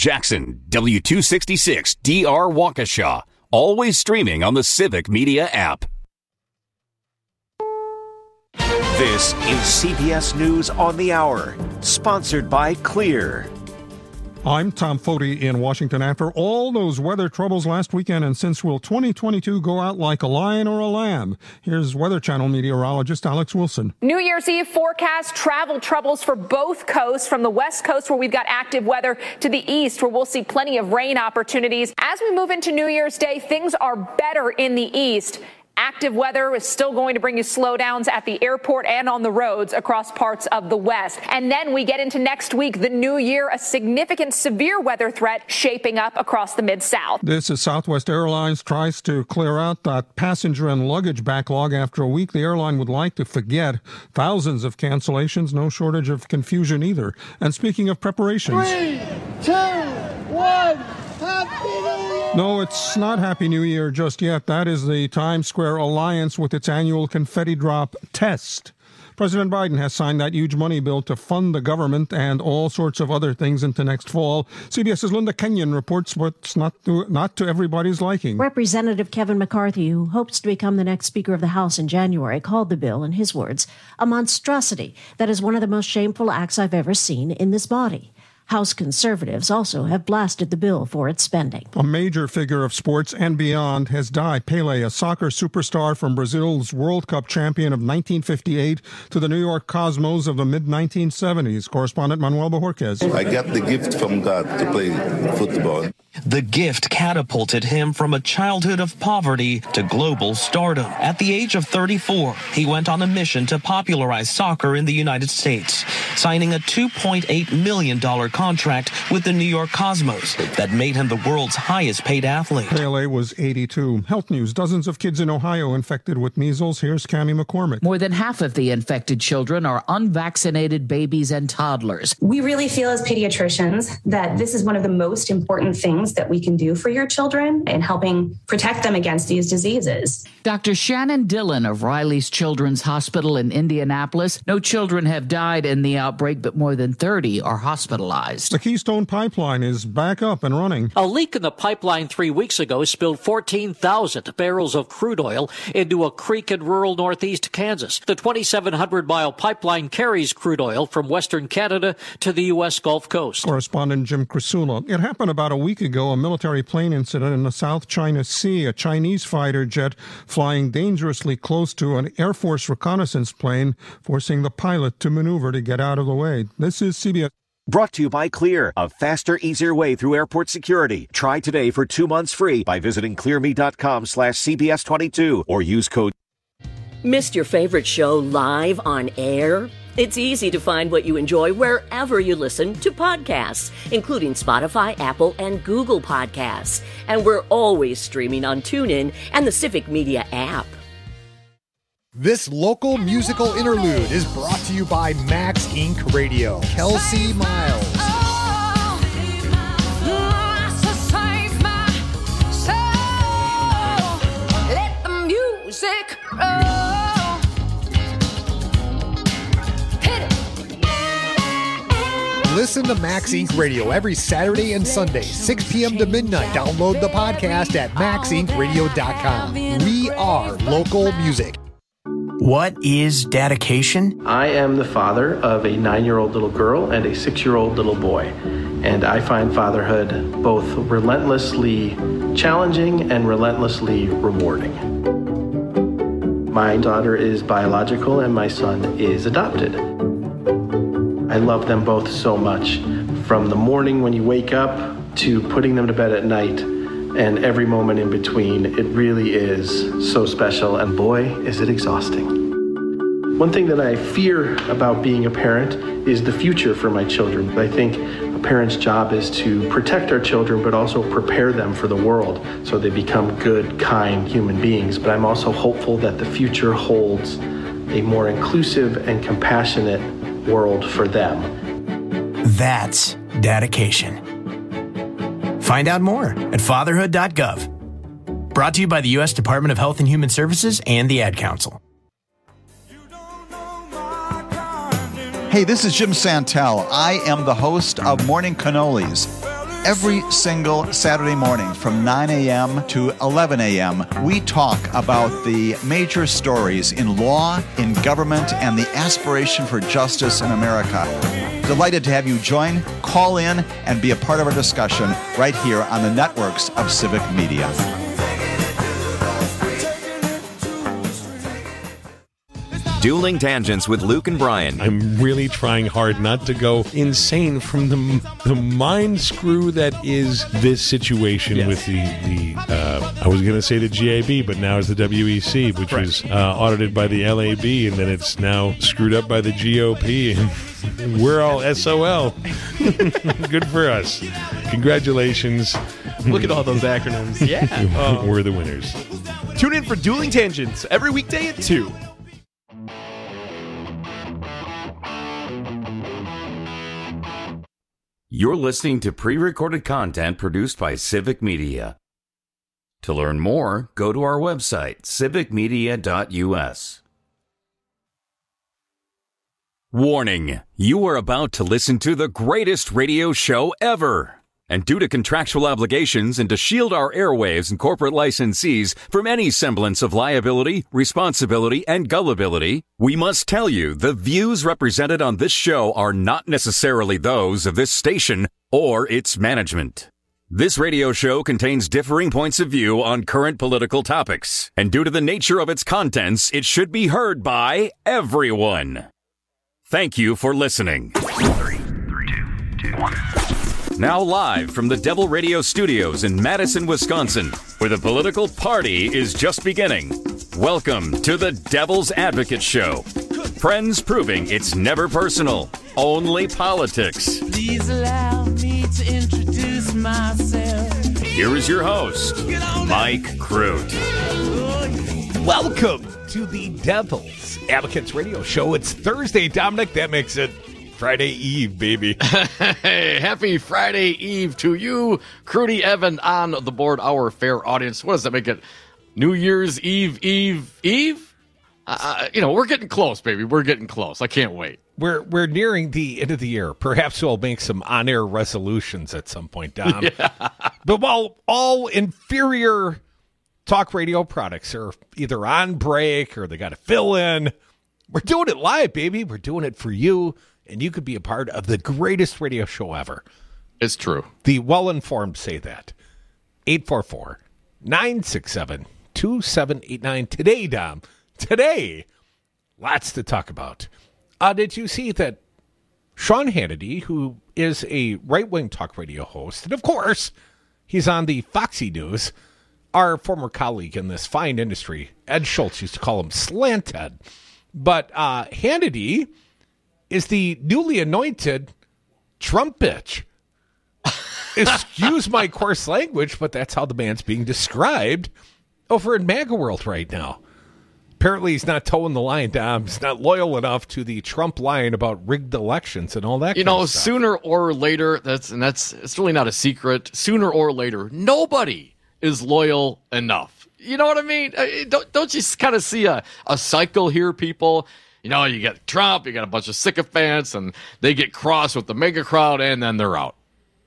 Jackson, W266 DR Waukesha. Always streaming on the Civic Media app. This is CBS News on the Hour, sponsored by Clear. I'm Tom Foti in Washington. After all those weather troubles last weekend, and since will 2022 go out like a lion or a lamb? Here's Weather Channel meteorologist Alex Wilson. New Year's Eve forecast, travel troubles for both coasts, from the west coast where we've got active weather to the east where we'll see plenty of rain opportunities. As we move into New Year's Day, things are better in the east. Active weather is still going to bring you slowdowns at the airport and on the roads across parts of the west. And then we get into next week, the new year, a significant severe weather threat shaping up across the Mid-South. This is Southwest Airlines tries to clear out that passenger and luggage backlog after a week. The airline would like to forget thousands of cancellations, no shortage of confusion either. And speaking of preparations... 3, 2, 1... Happy New Year! No, it's not Happy New Year just yet. That is the Times Square Alliance with its annual confetti drop test. President Biden has signed that huge money bill to fund the government and all sorts of other things into next fall. CBS's Linda Kenyon reports what's not to everybody's liking. Representative Kevin McCarthy, who hopes to become the next Speaker of the House in January, called the bill, in his words, a monstrosity that is one of the most shameful acts I've ever seen in this body. House conservatives also have blasted the bill for its spending. A major figure of sports and beyond has died. Pele, a soccer superstar from Brazil's World Cup champion of 1958 to the New York Cosmos of the mid-1970s. Correspondent Manuel Bojorquez. I got the gift from God to play football. The gift catapulted him from a childhood of poverty to global stardom. At the age of 34, he went on a mission to popularize soccer in the United States, signing a $2.8 million contract with the New York Cosmos that made him the world's highest paid athlete. Pele was 82. Health news. Dozens of kids in Ohio infected with measles. Here's Cammie McCormick. More than half of the infected children are unvaccinated babies and toddlers. We really feel as pediatricians that this is one of the most important things that we can do for your children in helping protect them against these diseases. Dr. Shannon Dillon of Riley's Children's Hospital in Indianapolis. No children have died in the outbreak, but more than 30 are hospitalized. The Keystone Pipeline is back up and running. A leak in the pipeline 3 weeks ago spilled 14,000 barrels of crude oil into a creek in rural northeast Kansas. The 2,700-mile pipeline carries crude oil from western Canada to the U.S. Gulf Coast. Correspondent Jim Krasula. It happened about a week ago, a military plane incident in the South China Sea. A Chinese fighter jet flying dangerously close to an Air Force reconnaissance plane, forcing the pilot to maneuver to get out of the way. This is CBS. Brought to you by Clear, a faster, easier way through airport security. Try today for 2 months free by visiting clearme.com/CBS22 or use code. Missed your favorite show live on air? It's easy to find what you enjoy wherever you listen to podcasts, including Spotify, Apple, and Google Podcasts. And we're always streaming on TuneIn and the Civic Media app. This local musical interlude is brought to you by Max Inc. Radio. Kelsey Miles. Let the music roll. Listen to Max Inc. Radio every Saturday and Sunday, 6 p.m. to midnight. Download the podcast at maxincradio.com. We are local music. What is dedication? I am the father of a 9-year-old little girl and a 6-year-old little boy. And I find fatherhood both relentlessly challenging and relentlessly rewarding. My daughter is biological and my son is adopted. I love them both so much, from the morning when you wake up to putting them to bed at night and every moment in between. It really is so special, and boy, is it exhausting. One thing that I fear about being a parent is the future for my children. I think a parent's job is to protect our children, but also prepare them for the world so they become good, kind human beings. But I'm also hopeful that the future holds a more inclusive and compassionate world for them. That's dedication. Find out more at fatherhood.gov. Brought to you by the U.S. Department of Health and Human Services and the Ad Council. Hey, this is Jim Santel. I am the host of Morning Cannolis. Every single Saturday morning from 9 a.m. to 11 a.m., we talk about the major stories in law, in government, and the aspiration for justice in America. Delighted to have you join, call in, and be a part of our discussion right here on the networks of Civic Media. Dueling Tangents with Luke and Brian. I'm really trying hard not to go insane from the mind screw that is this situation with the I was going to say the GAB, but now it's the WEC, which was audited by the LAB, and then it's now screwed up by the GOP, and we're all SOL. Good for us. Congratulations. Look at all those acronyms. Yeah. We're the winners. Tune in for Dueling Tangents every weekday at 2. You're listening to pre-recorded content produced by Civic Media. To learn more, go to our website, civicmedia.us. Warning, you are about to listen to the greatest radio show ever. And due to contractual obligations and to shield our airwaves and corporate licensees from any semblance of liability, responsibility, and gullibility, we must tell you the views represented on this show are not necessarily those of this station or its management. This radio show contains differing points of view on current political topics, and due to the nature of its contents, it should be heard by everyone. Thank you for listening. 3, 2, 1. Now live from the Devil Radio Studios in Madison, Wisconsin, where the political party is just beginning. Welcome to the Devil's Advocate Show. Friends proving it's never personal, only politics. Please allow me to introduce myself. Here is your host, Mike Crute. Welcome to the Devil's Advocates Radio Show. It's Thursday, Dominic. That makes it Friday Eve, baby. Hey, happy Friday Eve to you, Crudy Evan on the board, our fair audience. What does that make it? New Year's Eve? We're getting close, baby. We're getting close. I can't wait. We're nearing the end of the year. Perhaps we'll make some on-air resolutions at some point, Dom. Yeah. But while all inferior talk radio products are either on break or they got to fill in, we're doing it live, baby. We're doing it for you. And you could be a part of the greatest radio show ever. It's true. The well-informed say that. 844-967-2789. Today, Dom. Today. Lots to talk about. Did you see that Sean Hannity, who is a right-wing talk radio host, and of course, he's on the Foxy News, our former colleague in this fine industry, Ed Schultz, used to call him Slant Ed. But Hannity is the newly anointed Trump bitch. Excuse my coarse language, but that's how the man's being described over in MAGA world right now. Apparently he's not towing the line, Dom. He's not loyal enough to the Trump line about rigged elections and all that kind of stuff. Sooner or later, it's really not a secret. Sooner or later, nobody is loyal enough. You know what I mean? Don't you kind of see a cycle here, people? You know, you get Trump, you got a bunch of sycophants, and they get cross with the mega crowd, and then they're out.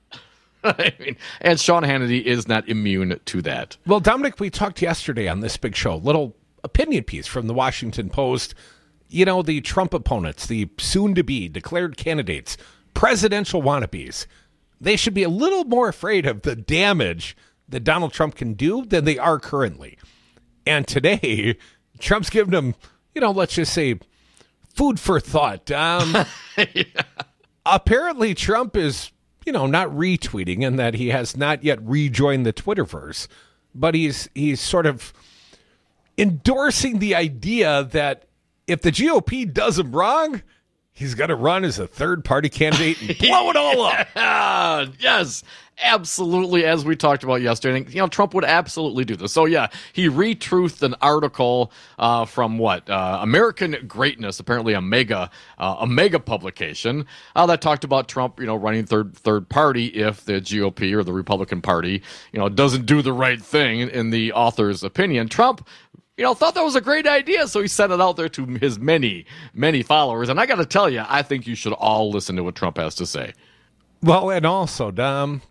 I mean, and Sean Hannity is not immune to that. Well, Dominic, we talked yesterday on this big show, little opinion piece from the Washington Post. You know, the Trump opponents, the soon-to-be declared candidates, presidential wannabes, they should be a little more afraid of the damage that Donald Trump can do than they are currently. And today, Trump's giving them, let's just say, food for thought. Yeah. Apparently, Trump is, not retweeting in that he has not yet rejoined the Twitterverse, but he's sort of endorsing the idea that if the GOP does him wrong, he's going to run as a third-party candidate and blow it all up. Yes, absolutely, as we talked about yesterday. Trump would absolutely do this. So, yeah, he retruthed an article from American Greatness, apparently a mega publication, that talked about Trump, running third party if the GOP or the Republican Party, doesn't do the right thing in the author's opinion. Trump thought that was a great idea, so he sent it out there to his many, many followers. And I got to tell you, I think you should all listen to what Trump has to say. Well, and also, Dom,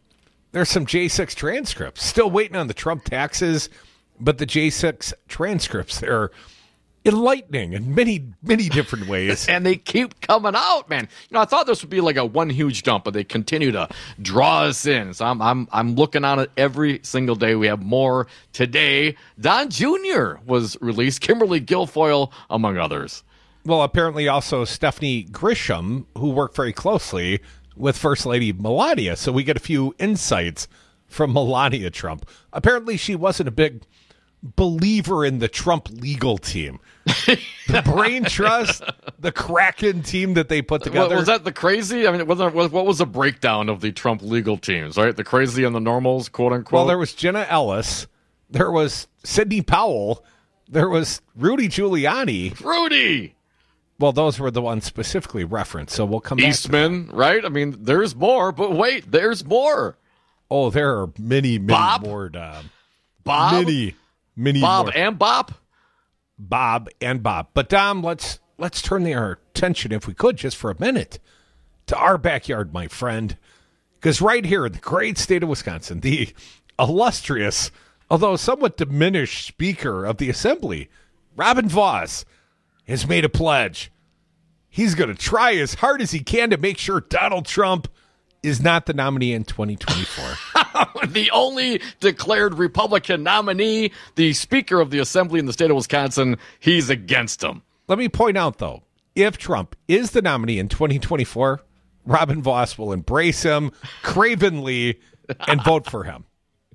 There's some J6 transcripts. Still waiting on the Trump taxes, but the J6 transcripts, they're enlightening in many, many different ways. And they keep coming out, man. I thought this would be like a one huge dump, but they continue to draw us in. So I'm looking on it every single day. We have more today. Don Jr. was released, Kimberly Guilfoyle, among others. Well, apparently also Stephanie Grisham, who worked very closely with First Lady Melania. So we get a few insights from Melania Trump. Apparently she wasn't a big believer in the Trump legal team. The Brain Trust, the Kraken team that they put together. Was that the crazy? I mean, what was the breakdown of the Trump legal teams, right? The crazy and the normals, quote unquote? Well, there was Jenna Ellis. There was Sidney Powell. There was Rudy Giuliani. Rudy! Well, those were the ones specifically referenced, so we'll come back. Eastman, right? I mean, there's more, but wait, there's more. Oh, there are many more. Bob? Many Bob more. and Bob? Bob and Bob. But, Dom, let's turn our attention, if we could, just for a minute, to our backyard, my friend. Because right here in the great state of Wisconsin, the illustrious, although somewhat diminished Speaker of the Assembly, Robin Vos, has made a pledge. He's going to try as hard as he can to make sure Donald Trump is not the nominee in 2024. The only declared Republican nominee, the Speaker of the Assembly in the state of Wisconsin, he's against him. Let me point out, though, if Trump is the nominee in 2024, Robin Vos will embrace him cravenly and vote for him.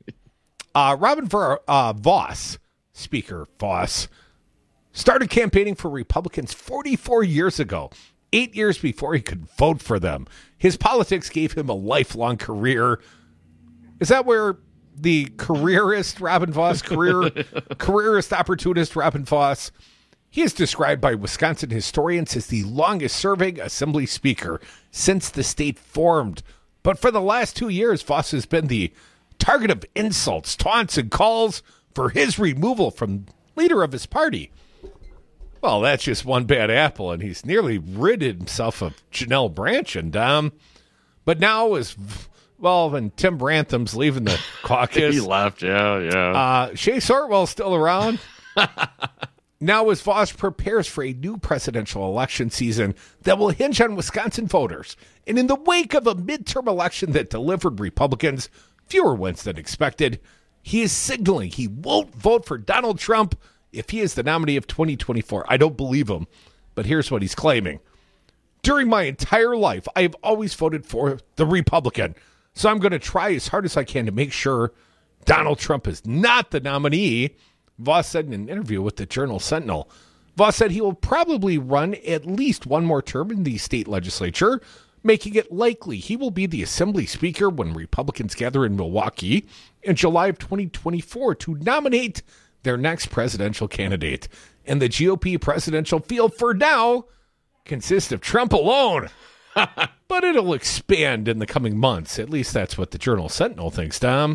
Robin Vos, Speaker Vos, started campaigning for Republicans 44 years ago, 8 years before he could vote for them. His politics gave him a lifelong career. Is that where the careerist Robin Vos, careerist opportunist Robin Vos, he is described by Wisconsin historians as the longest-serving Assembly Speaker since the state formed. But for the last 2 years, Vos has been the target of insults, taunts, and calls for his removal from leader of his party. Well, that's just one bad apple, and he's nearly rid himself of Janelle Brandtjen. But now when Tim Brantham's leaving the caucus. He left, yeah. Shea Sortwell's still around. Now as Vos prepares for a new presidential election season that will hinge on Wisconsin voters, and in the wake of a midterm election that delivered Republicans fewer wins than expected, he is signaling he won't vote for Donald Trump if he is the nominee of 2024. I don't believe him, but here's what he's claiming. During my entire life, I have always voted for the Republican, so I'm going to try as hard as I can to make sure Donald Trump is not the nominee, Vos said in an interview with the Journal Sentinel. Vos said he will probably run at least one more term in the state legislature, making it likely he will be the Assembly Speaker when Republicans gather in Milwaukee in July of 2024 to nominate their next presidential candidate. And the GOP presidential field for now consists of Trump alone. But it'll expand in the coming months. At least that's what the Journal Sentinel thinks, Tom.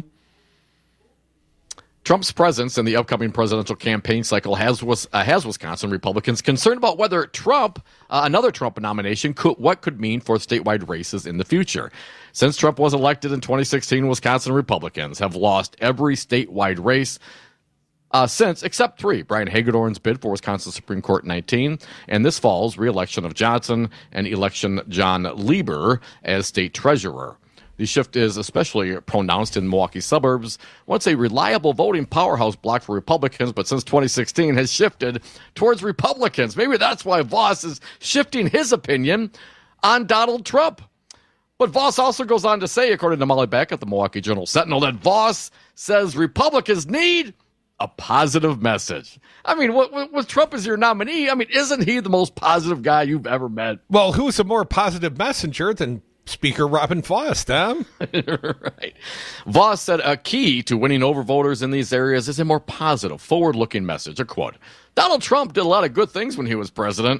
Trump's presence in the upcoming presidential campaign cycle has Wisconsin Republicans concerned about whether Trump, another Trump nomination, could mean for statewide races in the future. Since Trump was elected in 2016, Wisconsin Republicans have lost every statewide race since, except three: Brian Hagedorn's bid for Wisconsin Supreme Court 19, and this fall's re-election of Johnson and election John Lieber as state treasurer. The shift is especially pronounced in Milwaukee suburbs, once a reliable voting powerhouse block for Republicans, but since 2016 has shifted towards Republicans. Maybe that's why Vos is shifting his opinion on Donald Trump. But Vos also goes on to say, according to Molly Beck at the Milwaukee Journal Sentinel, that Vos says Republicans need a positive message. I mean, with Trump as your nominee, I mean, isn't he the most positive guy you've ever met? Well, who's a more positive messenger than Speaker Robin Vos, Tom? Right. Vos said a key to winning over voters in these areas is a more positive, forward-looking message. A quote: Donald Trump did a lot of good things when he was president.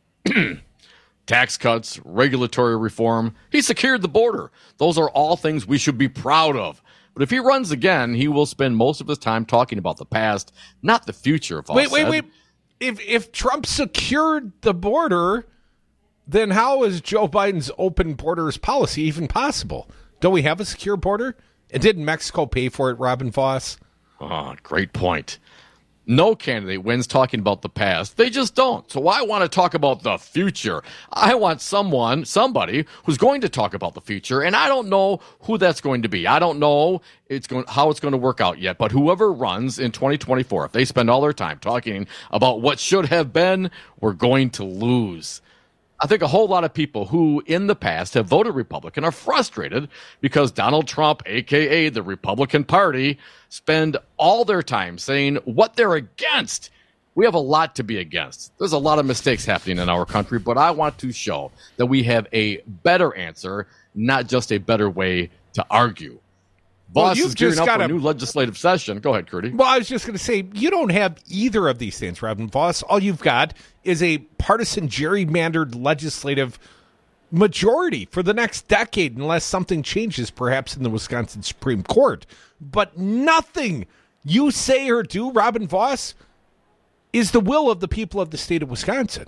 Tax cuts, regulatory reform. He secured the border. Those are all things we should be proud of. But if he runs again, he will spend most of his time talking about the past, not the future. Wait. If Trump secured the border, then how is Joe Biden's open borders policy even possible? Don't we have a secure border? And didn't Mexico pay for it, Robin Voss? Oh, great point. No candidate wins talking about the past. They just don't. So I want to talk about the future. I want somebody who's going to talk about the future, and I don't know who that's going to be. I don't know how it's going to work out yet, but whoever runs in 2024, if they spend all their time talking about what should have been, we're going to lose. I think a whole lot of people who in the past have voted Republican are frustrated because Donald Trump, a.k.a. the Republican Party, spend all their time saying what they're against. We have a lot to be against. There's a lot of mistakes happening in our country, but I want to show that we have a better answer, not just a better way to argue. Voss is gearing up for a new legislative session. Go ahead, Curdy. Well, I was just going to say, you don't have either of these things, Robin Voss. All you've got is a partisan gerrymandered legislative majority for the next decade, unless something changes, perhaps in the Wisconsin Supreme Court. But nothing you say or do, Robin Voss, is the will of the people of the state of Wisconsin.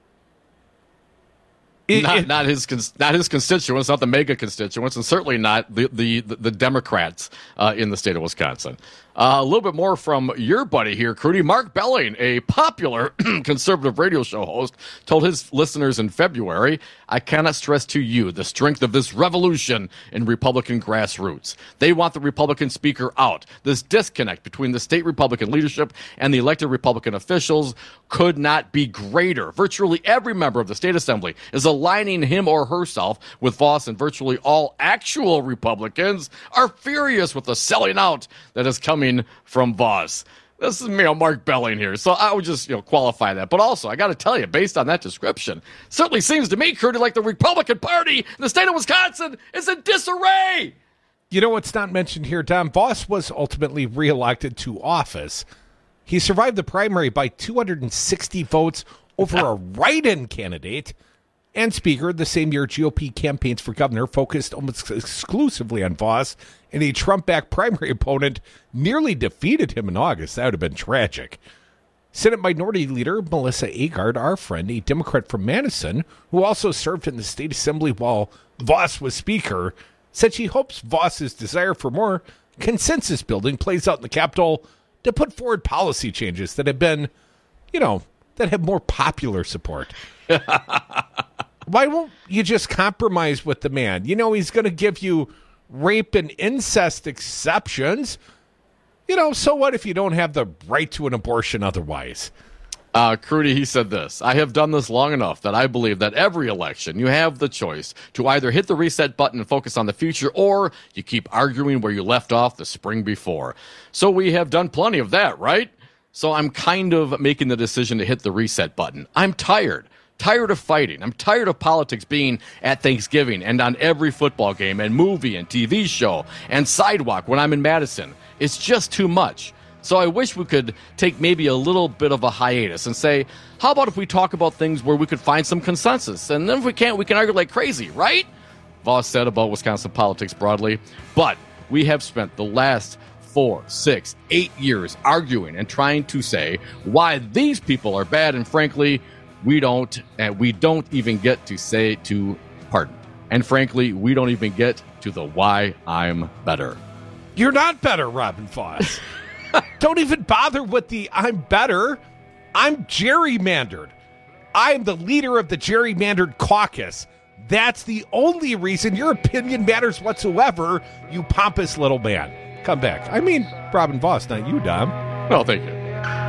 Not his constituents, not the mega constituents, and certainly not the Democrats in the state of Wisconsin. A little bit more from your buddy here, Crudy. Mark Belling, a popular conservative radio show host, told his listeners in February, "I cannot stress to you the strength of this revolution in Republican grassroots. They want the Republican speaker out. This disconnect between the state Republican leadership and the elected Republican officials could not be greater. Virtually every member of the state assembly is aligning him or herself with Voss, and virtually all actual Republicans are furious with the selling out that is coming from Voss." This is Mark Belling here, so I would just qualify that. But also, I got to tell you, based on that description, certainly seems to me, Curdy, like the Republican Party in the state of Wisconsin is in disarray. You know what's not mentioned here, Don? Voss was ultimately reelected to office. He survived the primary by 260 votes over a write-in candidate and speaker. The same year, GOP campaigns for governor focused almost exclusively on Voss, and a Trump-backed primary opponent nearly defeated him in August. That would have been tragic. Senate Minority Leader Melissa Agard, our friend, a Democrat from Madison, who also served in the state assembly while Voss was speaker, said she hopes Voss's desire for more consensus building plays out in the Capitol to put forward policy changes that have been, that have more popular support. Why won't you just compromise with the man? He's going to give you rape and incest exceptions. So what if you don't have the right to an abortion otherwise? Crudy, he said this: "I have done this long enough that I believe that every election you have the choice to either hit the reset button and focus on the future, or you keep arguing where you left off the spring before. So we have done plenty of that, right? So I'm kind of making the decision to hit the reset button. I'm tired of fighting. I'm tired of politics being at Thanksgiving and on every football game and movie and TV show and sidewalk when I'm in Madison. It's just too much. So I wish we could take maybe a little bit of a hiatus and say, how about if we talk about things where we could find some consensus? And then if we can't, we can argue like crazy, right?" Voss said about Wisconsin politics broadly. But we have spent the last 4, 6, 8 years arguing and trying to say why these people are bad, and frankly, we don't even get to say to pardon. And frankly, we don't even get to the why I'm better. You're not better, Robin Voss. Don't even bother with the I'm better. I'm gerrymandered. I'm the leader of the gerrymandered caucus. That's the only reason your opinion matters whatsoever, you pompous little man. Come back. I mean, Robin Voss, not you, Dom. Well, thank you.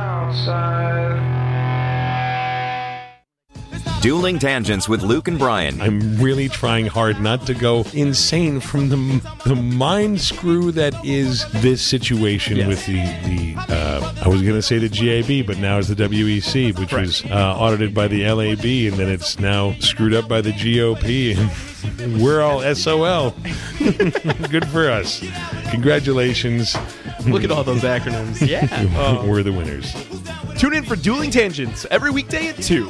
Dueling Tangents with Luke and Brian. I'm really trying hard not to go insane from the mind screw that is this situation with the I was going to say the GAB, but now it's the WEC, which was audited by the LAB, and then it's now screwed up by the GOP, and we're all SOL. Good for us. Congratulations. Look at all those acronyms. Yeah. We're the winners. Tune in for Dueling Tangents every weekday at 2.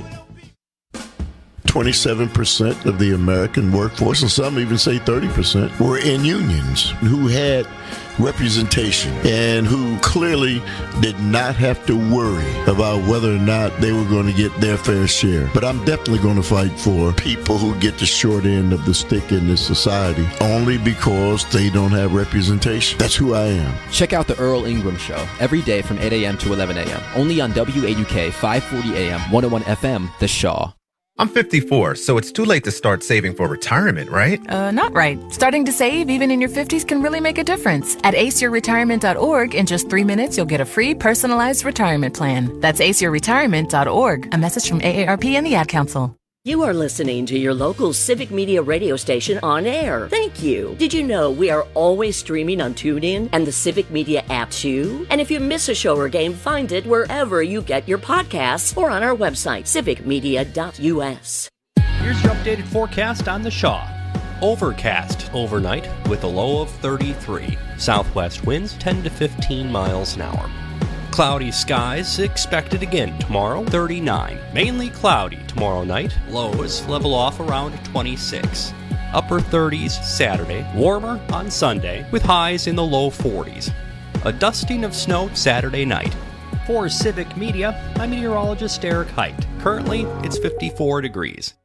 27% of the American workforce, and some even say 30%, were in unions who had representation and who clearly did not have to worry about whether or not they were going to get their fair share. But I'm definitely going to fight for people who get the short end of the stick in this society only because they don't have representation. That's who I am. Check out the Earl Ingram Show every day from 8 a.m. to 11 a.m. only on WAUK 540 AM 101 FM, The Shaw. I'm 54, so it's too late to start saving for retirement, right? Not right. Starting to save even in your 50s can really make a difference. At aceyourretirement.org, in just 3 minutes, you'll get a free personalized retirement plan. That's aceyourretirement.org. A message from AARP and the Ad Council. You are listening to your local Civic Media radio station on air. Thank you. Did you know we are always streaming on TuneIn and the Civic Media app too? And if you miss a show or game, find it wherever you get your podcasts or on our website, civicmedia.us. Here's your updated forecast on the Shaw. Overcast overnight with a low of 33. Southwest winds 10 to 15 miles an hour. Cloudy skies expected again tomorrow, 39. Mainly cloudy tomorrow night. Lows level off around 26. Upper 30s Saturday. Warmer on Sunday with highs in the low 40s. A dusting of snow Saturday night. For Civic Media, I'm meteorologist Eric Height. Currently, it's 54 degrees.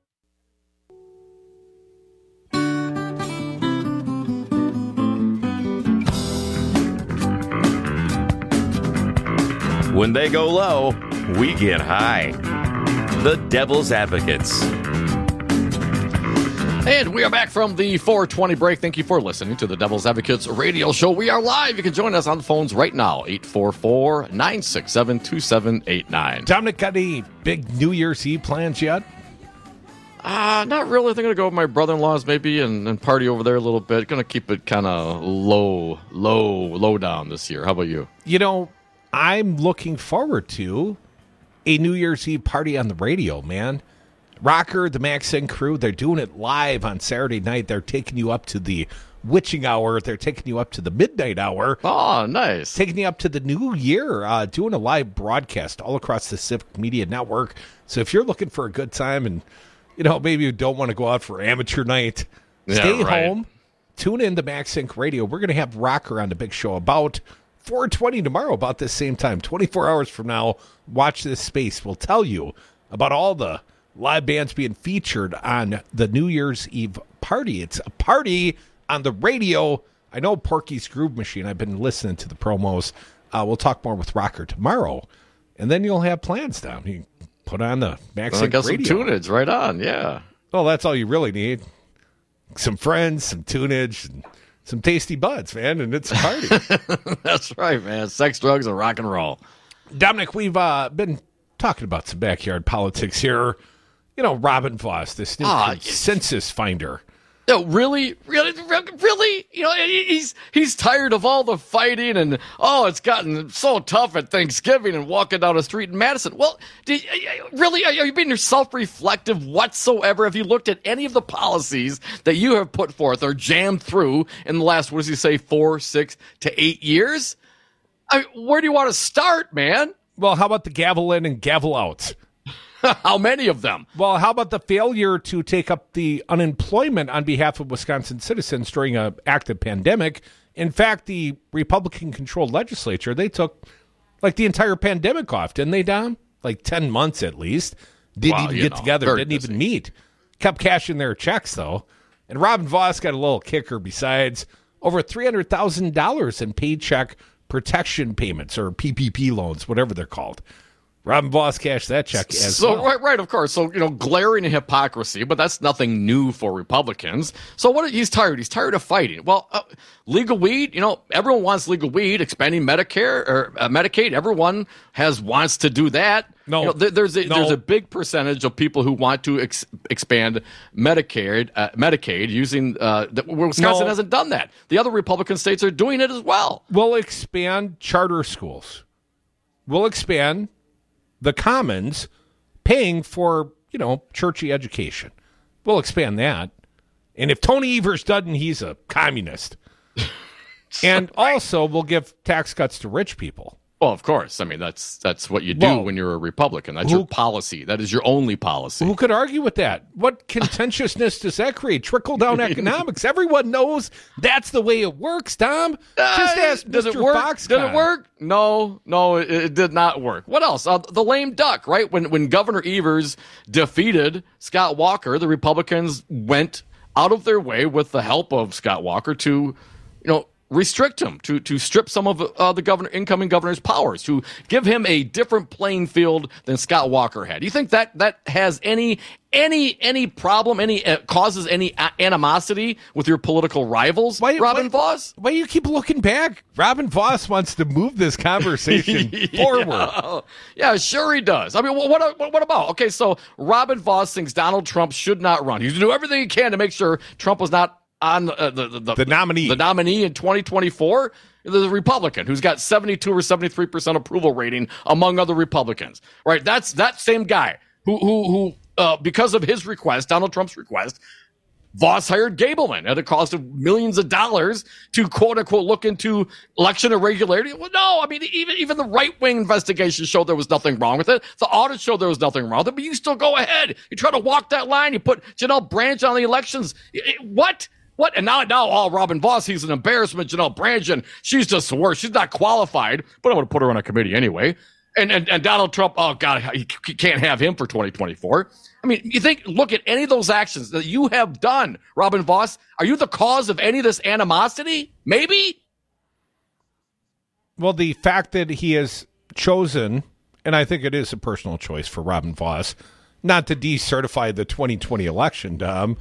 When they go low, we get high. The Devil's Advocates. And we are back from the 420 break. Thank you for listening to the Devil's Advocates radio show. We are live. You can join us on the phones right now, 844-967-2789. Dominic, got any big New Year's Eve plans yet? Not really. I think I'm going to go with my brother-in-law's maybe and party over there a little bit. Going to keep it kind of low down this year. How about you? You know, I'm looking forward to a New Year's Eve party on the radio, man. Rocker, the Max N crew, they're doing it live on Saturday night. They're taking you up to the witching hour. They're taking you up to the midnight hour. Oh, nice. Taking you up to the new year, doing a live broadcast all across the Civic Media Network. So if you're looking for a good time and, you know, maybe you don't want to go out for amateur night, stay home, tune in to Max Inc. Radio. We're going to have Rocker on the big show about 4:20 tomorrow, about this same time. 24 hours from now, watch this space. We'll tell you about all the live bands being featured on the New Year's Eve party. It's a party on the radio. I know Porky's Groove Machine. I've been listening to the promos. We'll talk more with Rocker tomorrow, and then you'll have plans down. You can put on the Max Inc. Radio. Some tunage right on, yeah. Well, that's all you really need. Some friends, some tunage, and some tasty buds, man, and it's a party. That's right, man. Sex, drugs, and rock and roll. Dominic, we've been talking about some backyard politics here. You know, Robin Voss, this new census finder. No, really? You know, he's tired of all the fighting and, it's gotten so tough at Thanksgiving and walking down a street in Madison. Well, really, are you being self-reflective whatsoever? Have you looked at any of the policies that you have put forth or jammed through in the last, 4, 6 to 8 years? Where do you want to start, man? Well, how about the gavel in and gavel out? How many of them? Well, how about the failure to take up the unemployment on behalf of Wisconsin citizens during an active pandemic? In fact, the Republican-controlled legislature, they took like the entire pandemic off, didn't they, Dom? Like 10 months at least. Didn't even get together, didn't even meet. Kept cashing their checks, though. And Robin Voss got a little kicker besides over $300,000 in paycheck protection payments or PPP loans, whatever they're called. Robin Voss cashed that check as well. Right, of course. So, glaring hypocrisy, but that's nothing new for Republicans. So he's tired. He's tired of fighting. Well, legal weed, everyone wants legal weed, expanding Medicare or Medicaid. Everyone wants to do that. No, there's a big percentage of people who want to expand Medicaid using Wisconsin hasn't done that. The other Republican states are doing it as well. We'll expand charter schools. We'll expand the Commons paying for, churchy education. We'll expand that. And if Tony Evers doesn't, he's a communist. And also we'll give tax cuts to rich people. Well, of course. I mean, that's what you do when you're a Republican. That's your policy. That is your only policy. Who could argue with that? What contentiousness does that create? Trickle-down economics. Everyone knows that's the way it works, Tom. Just ask Does Mr. it work? Foxconn. Did it work? No, it did not work. What else? The lame duck, right? When Governor Evers defeated Scott Walker, the Republicans went out of their way with the help of Scott Walker to, restrict him, to strip some of the incoming governor's powers, to give him a different playing field than Scott Walker had. Do you think that has any problem, causes any animosity with your political rivals, Robin Vos? Why do you keep looking back? Robin Vos wants to move this conversation forward. Yeah, sure he does. I mean, what about? Okay, so Robin Vos thinks Donald Trump should not run. He's going to do everything he can to make sure Trump was not on the nominee in 2024, the Republican who's got 72 or 73% approval rating among other Republicans, right? That's that same guy who because of his request, Donald Trump's request, Vos hired Gableman at a cost of millions of dollars to quote unquote look into election irregularity. Well, no, I mean, even the right wing investigation showed there was nothing wrong with it. The audit showed there was nothing wrong with it, but you still go ahead. You try to walk that line. You put Janelle Branch on the elections. What? And now all Robin Vos, he's an embarrassment. Janelle Branch, she's just the worst. She's not qualified, but I'm going to put her on a committee anyway. And Donald Trump, oh God, you can't have him for 2024. I mean, look at any of those actions that you have done, Robin Vos. Are you the cause of any of this animosity? Maybe? Well, the fact that he has chosen, and I think it is a personal choice for Robin Vos, not to decertify the 2020 election, Dom.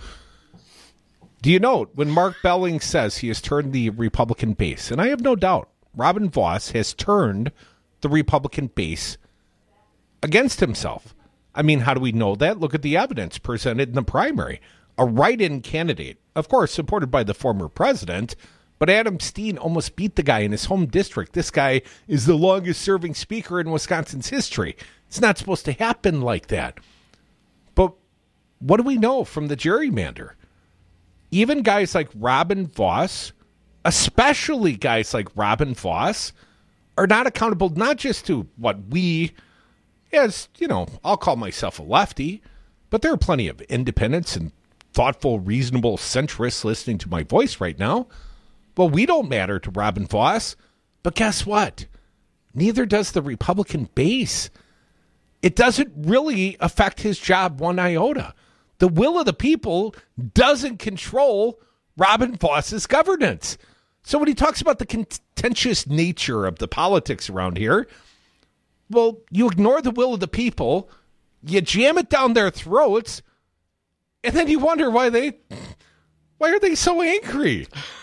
Do you note when Mark Belling says he has turned the Republican base, and I have no doubt Robin Vos has turned the Republican base against himself. I mean, how do we know that? Look at the evidence presented in the primary. A write-in candidate, of course, supported by the former president, but Adam Steen almost beat the guy in his home district. This guy is the longest-serving speaker in Wisconsin's history. It's not supposed to happen like that. But what do we know from the gerrymander? Even guys like Robin Vos, especially guys like Robin Vos, are not accountable not just to what we, as, I'll call myself a lefty, but there are plenty of independents and thoughtful, reasonable centrists listening to my voice right now. Well, we don't matter to Robin Vos, but guess what? Neither does the Republican base. It doesn't really affect his job one iota. The will of the people doesn't control Robin Vos's governance. So when he talks about the contentious nature of the politics around here, well, you ignore the will of the people, you jam it down their throats, and then you wonder why are they so angry?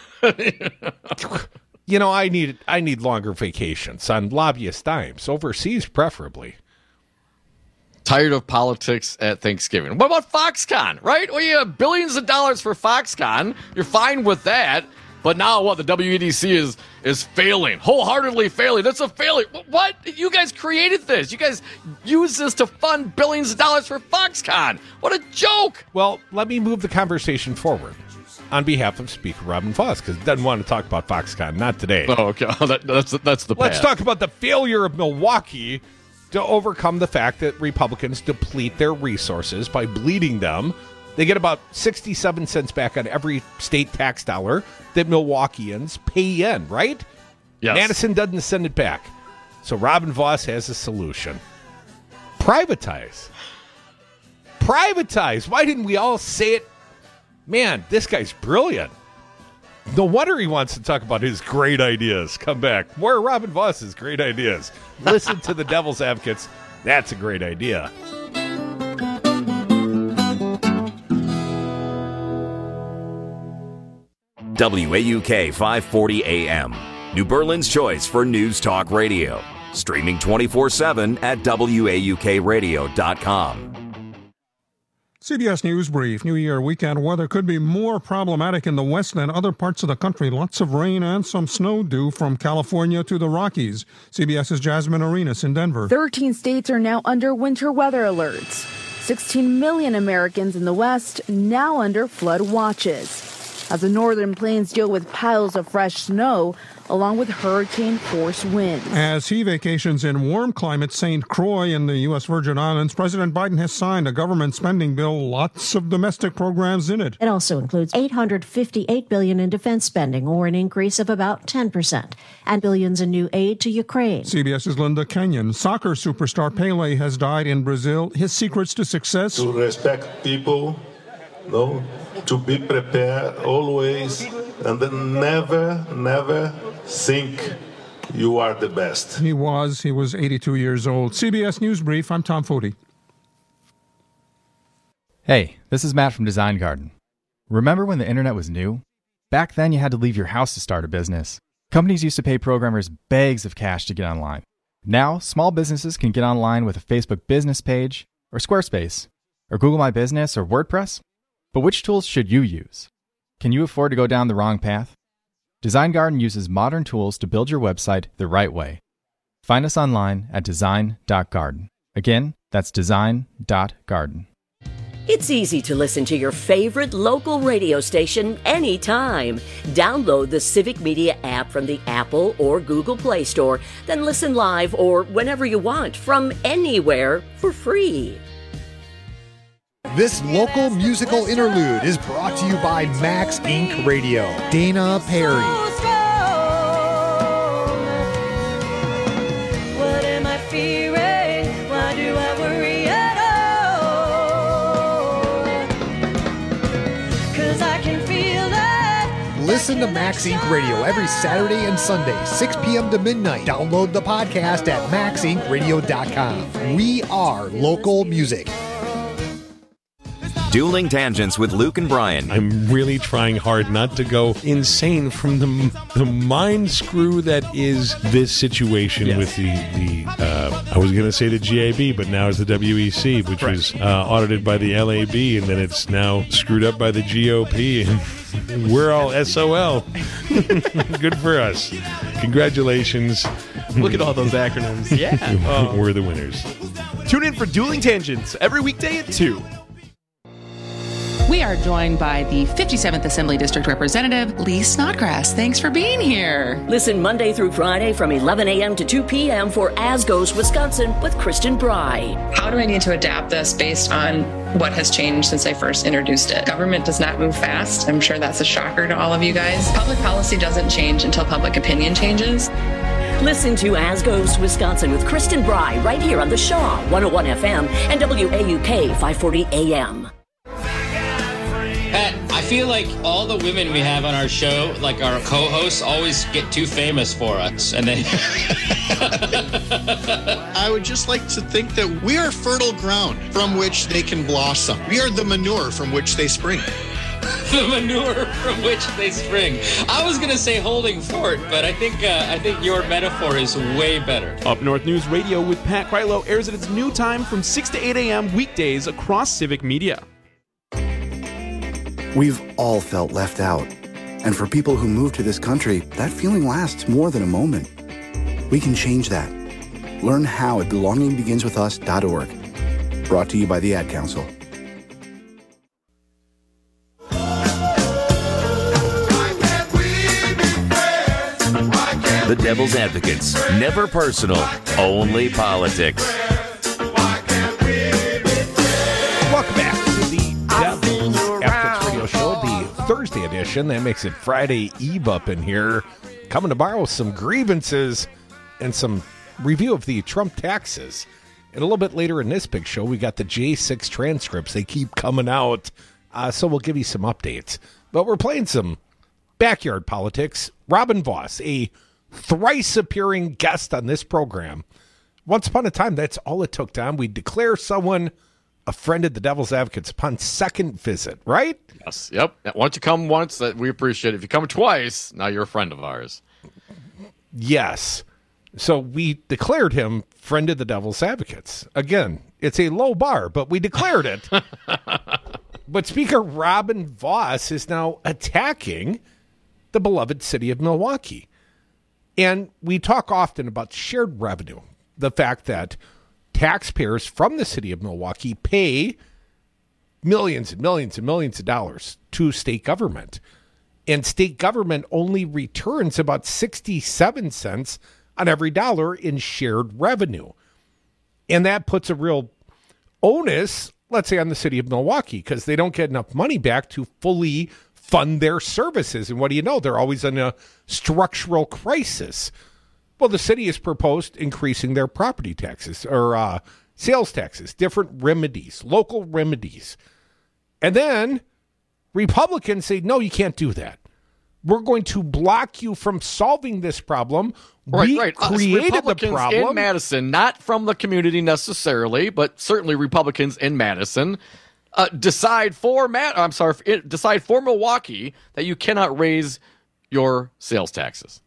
I need longer vacations on lobbyist dimes, overseas preferably. Tired of politics at Thanksgiving. What about Foxconn, right? Well, you have billions of dollars for Foxconn. You're fine with that. But now what? The WEDC is failing, wholeheartedly failing. That's a failure. What? You guys created this. You guys use this to fund billions of dollars for Foxconn. What a joke. Well, let me move the conversation forward on behalf of Speaker Robin Vos, because he doesn't want to talk about Foxconn. Not today. Oh, okay. That's the Let's path. talk about the failure of Milwaukee to overcome the fact that Republicans deplete their resources by bleeding them. They get about 67 cents back on every state tax dollar that Milwaukeeans pay in, right? Yes. Madison doesn't send it back. So Robin Vos has a solution. Privatize. Why didn't we all say it? Man, this guy's brilliant. No wonder he wants to talk about his great ideas. Come back. More Robin Vos's great ideas. Listen to the Devil's Advocates. That's a great idea. WAUK 540 AM, New Berlin's choice for news talk radio. Streaming 24/7 at WAUKradio.com. CBS News Brief. New Year weekend weather could be more problematic in the west than other parts of the country. Lots of rain and some snow due from California to the Rockies. CBS's Jasmine Arenas in Denver. 13 states are now under winter weather alerts. 16 million Americans in the west now under flood watches. as the northern plains deal with piles of fresh snow, along with hurricane-force winds. As he vacations in warm climate St. Croix in the U.S. Virgin Islands, President Biden has signed a government spending bill, lots of domestic programs in it. It also includes $858 billion in defense spending, or an increase of about 10%, and billions in new aid to Ukraine. CBS's Linda Kenyon. Soccer superstar Pele has died in Brazil. His secrets to success? To respect people, no, to be prepared always, and then never think you are the best. He was 82 years old. CBS News Brief, I'm Tom Foti. Hey, this is Matt from Design Garden. Remember when the internet was new? Back then you had to leave your house to start a business. Companies used to pay programmers bags of cash to get online. Now, small businesses can get online with a Facebook business page, or Squarespace, or Google My Business, or WordPress. But which tools should you use? Can you afford to go down the wrong path? Design Garden uses modern tools to build your website the right way. Find us online at design.garden. Again, that's design.garden. It's easy to listen to your favorite local radio station anytime. Download the Civic Media app from the Apple or Google Play Store, then listen live or whenever you want from anywhere for free. This local musical interlude is brought to you by Max Inc. Radio. Dana Perry. What am I fearing? Why do I worry at all? 'Cause I can feel that. Listen to Max Inc. Radio every Saturday and Sunday, 6 p.m. to midnight. Download the podcast at maxincradio.com. We are local music. Dueling Tangents with Luke and Brian. I'm really trying hard not to go insane from the mind screw that is this situation with the I was going to say the GAB, but now it's the WEC, which was audited by the LAB, and then it's now screwed up by the GOP, and we're all SOL. Good for us. Congratulations. Look at all those acronyms. Yeah. We're the winners. Tune in for Dueling Tangents every weekday at 2. We are joined by the 57th Assembly District Representative, Lee Snodgrass. Thanks for being here. Listen Monday through Friday from 11 a.m. to 2 p.m. for As Goes Wisconsin with Kristen Bry. How do I need to adapt this based on what has changed since I first introduced it? Government does not move fast. I'm sure that's a shocker to all of you guys. Public policy doesn't change until public opinion changes. Listen to As Goes Wisconsin with Kristen Bry right here on the Shaw 101 FM and WAUK 540 AM. Pat, I feel like all the women we have on our show, like our co-hosts, always get too famous for us. And then I would just like to think that we are fertile ground from which they can blossom. We are the manure from which they spring. The manure from which they spring. I was going to say holding fort, but I think your metaphor is way better. Up North News Radio with Pat Krylo airs at its new time from 6 to 8 a.m. weekdays across Civic Media. We've all felt left out. And for people who move to this country, that feeling lasts more than a moment. We can change that. Learn how at belongingbeginswithus.org. Brought to you by the Ad Council. The Devil's Advocates. Never personal, only politics. Welcome back to the Devil's Advocates Radio Show, the Thursday edition. That makes it Friday Eve up in here. Coming to borrow some grievances and some review of the Trump taxes. And a little bit later in this big show, we got the J6 transcripts. They keep coming out, so we'll give you some updates. But we're playing some backyard politics. Robin Vos, a thrice appearing guest on this program. Once upon a time, that's all it took, Tom. We'd declare someone a friend of the Devil's Advocates upon second visit, right? Yes, yep. Why don't you come once? That we appreciate it. If you come twice, now you're a friend of ours. Yes. So we declared him friend of the Devil's Advocates. Again, it's a low bar, but we declared it. But Speaker Robin Vos is now attacking the beloved city of Milwaukee. And we talk often about shared revenue, the fact that taxpayers from the city of Milwaukee pay millions and millions and millions of dollars to state government. and state government only returns about 67 cents on every dollar in shared revenue. And that puts a real onus, let's say, on the city of Milwaukee, because they don't get enough money back to fully fund their services. And what do you know? They're always in a structural crisis. Well, the city has proposed increasing their property taxes or sales taxes, different remedies, local remedies. And then Republicans say, no, you can't do that. We're going to block you from solving this problem. We created the problem in Madison, not from the community necessarily, but certainly Republicans in Madison decide for Milwaukee that you cannot raise your sales taxes.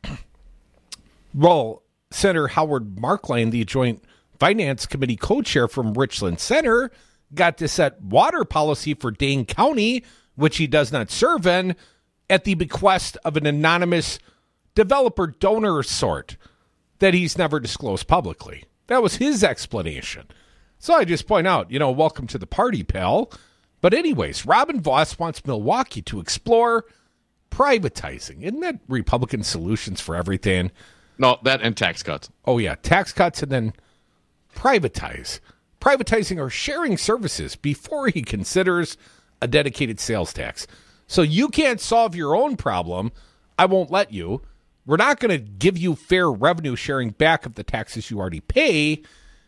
Well, Senator Howard Marklein, the Joint Finance Committee co-chair from Richland Center, got to set water policy for Dane County, which he does not serve in, at the bequest of an anonymous developer donor sort that he's never disclosed publicly. That was his explanation. So I just point out, welcome to the party, pal. But anyways, Robin Vos wants Milwaukee to explore privatizing. Isn't that Republican solutions for everything? No, that and tax cuts. Oh, yeah, tax cuts and then privatize. Privatizing or sharing services before he considers a dedicated sales tax. So you can't solve your own problem. I won't let you. We're not going to give you fair revenue sharing back of the taxes you already pay.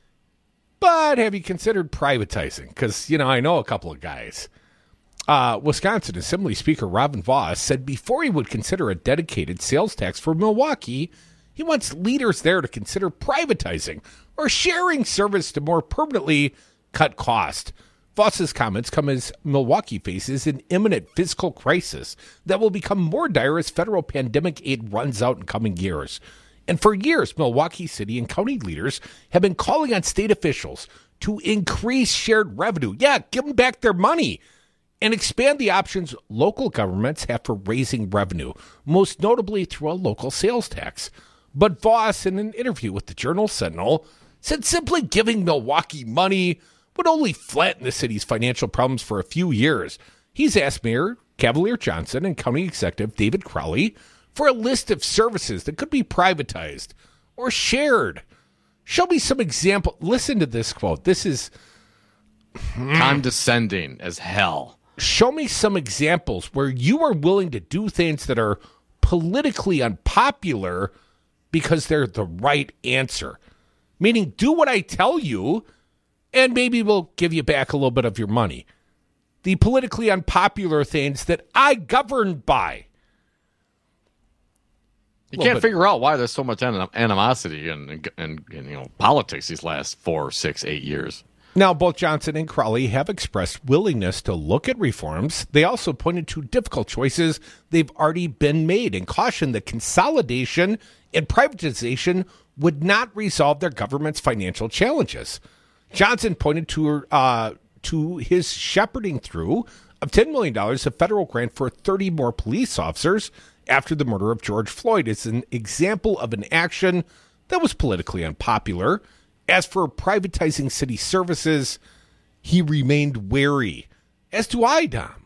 But have you considered privatizing? Because, I know a couple of guys. Wisconsin Assembly Speaker Robin Vos said before he would consider a dedicated sales tax for Milwaukee, he wants leaders there to consider privatizing or sharing service to more permanently cut cost. Voss's comments come as Milwaukee faces an imminent fiscal crisis that will become more dire as federal pandemic aid runs out in coming years. And for years, Milwaukee city and county leaders have been calling on state officials to increase shared revenue. Yeah, give them back their money and expand the options local governments have for raising revenue, most notably through a local sales tax. But Voss, in an interview with the Journal-Sentinel, said simply giving Milwaukee money would only flatten the city's financial problems for a few years. He's asked Mayor Cavalier Johnson and County Executive David Crowley for a list of services that could be privatized or shared. Show me some example. Listen to this quote. This is condescending as hell. Show me some examples where you are willing to do things that are politically unpopular because they're the right answer. Meaning, do what I tell you, and maybe we'll give you back a little bit of your money. The politically unpopular things that I govern by. You can't figure out why there's so much animosity in politics these last 4, 6, 8 years. Now, both Johnson and Crowley have expressed willingness to look at reforms. They also pointed to difficult choices they've already been made and cautioned that consolidation and privatization would not resolve their government's financial challenges. Johnson pointed to his shepherding through of $10 million of federal grant for 30 more police officers after the murder of George Floyd as an example of an action that was politically unpopular. As for privatizing city services, he remained wary, as do I, Dom.